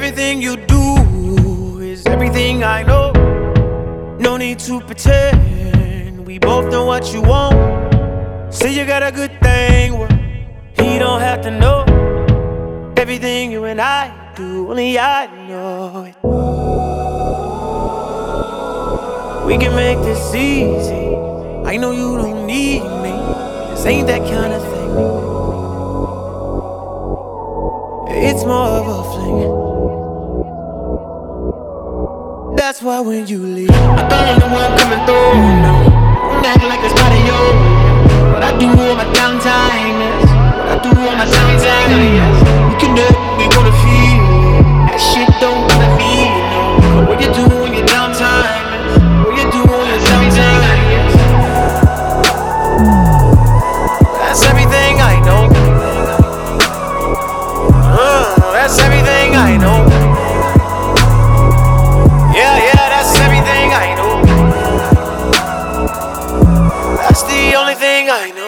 Everything you do is everything I know. No need to pretend, we both know what you want. Say you got a good thing, well, he don't have to know. Everything you and I do, only I know it. We can make this easy. I know you don't need me. This ain't that kind of thing. It's more of a fling. That's why when you leave, I don't know the one coming through. No, don't act like it's part of you. What I do on my downtime is what I do on my downtime. Yes, we can do what we wanna feel. That shit don't bother me. No, what you do on your downtime is what you do on your downtime. Yes, that's everything I know. That's everything I know. Yeah, that's everything I know. That's the only thing I know.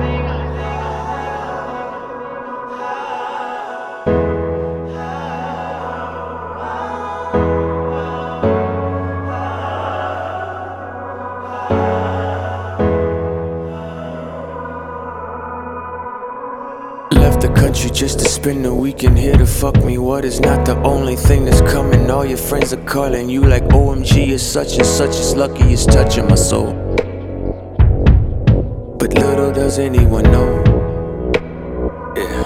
Left the country just to spend the weekend here to fuck me. What is not the only thing that's coming? All your friends are calling you like OMG is such and such. It's lucky it's touching my soul. But little does anyone know. Yeah.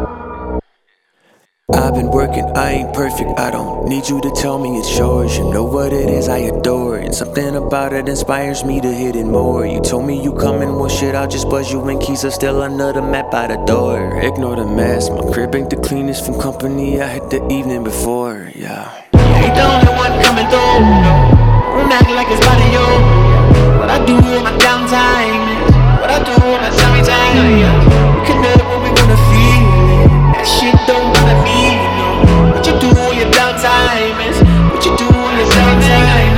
I've been working, I ain't perfect. I don't need you to tell me it's yours. You know what it is, I adore it. Something about it inspires me to hit it more. You told me you coming, well shit, I'll just buzz you in. Keys are still under the mat by the door. Ignore the mess, my crib ain't the cleanest from company I had the evening before, yeah. You ain't the only one coming through, no. Don't act like it's body you. What I do on my downtime is what I do on my downtime, yeah. We can do what we wanna feel. That shit don't bother me, no. What you do on your downtime is what you do on your downtime.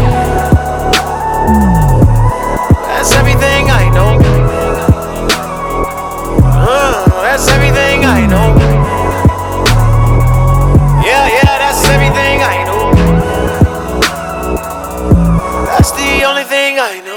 That's everything I know. That's everything I know. Yeah, that's everything I know. That's the only thing I know.